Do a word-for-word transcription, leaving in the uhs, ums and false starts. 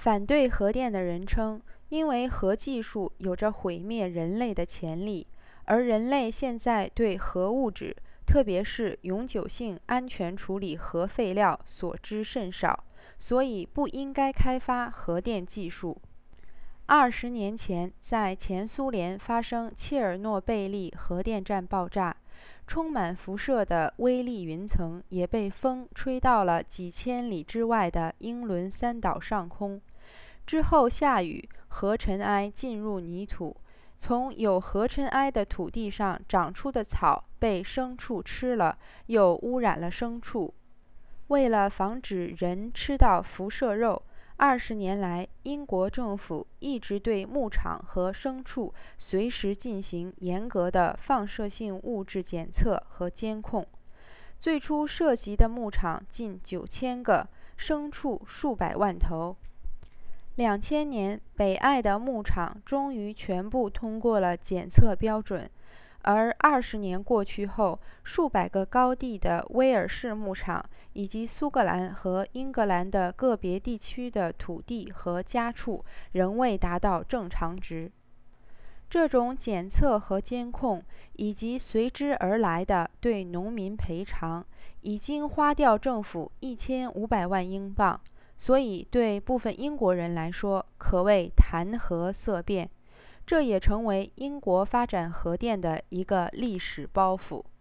反对核电的人称，因为核技术有着毁灭人类的潜力，而人类现在对核物质，特别是永久性安全处理核废料所知甚少，所以不应该开发核电技术。二十年前，在前苏联发生切尔诺贝利核电站爆炸，充满辐射的微粒云层也被风吹到了几千里之外的英伦三岛上空。之后下雨，核尘埃进入泥土，从有核尘埃的土地上长出的草被牲畜吃了，又污染了牲畜。为了防止人吃到辐射肉，二十年来，英国政府一直对牧场和牲畜随时进行严格的放射性物质检测和监控。最初涉及的牧场近九千个，牲畜数百万头。两千年，北爱的牧场终于全部通过了检测标准，而二十年过去后，数百个高地的威尔士牧场以及苏格兰和英格兰的个别地区的土地和家畜仍未达到正常值。这种检测和监控，以及随之而来的对农民赔偿，已经花掉政府一千五百万英镑。所以，对部分英国人来说，可谓谈核色变。这也成为英国发展核电的一个历史包袱。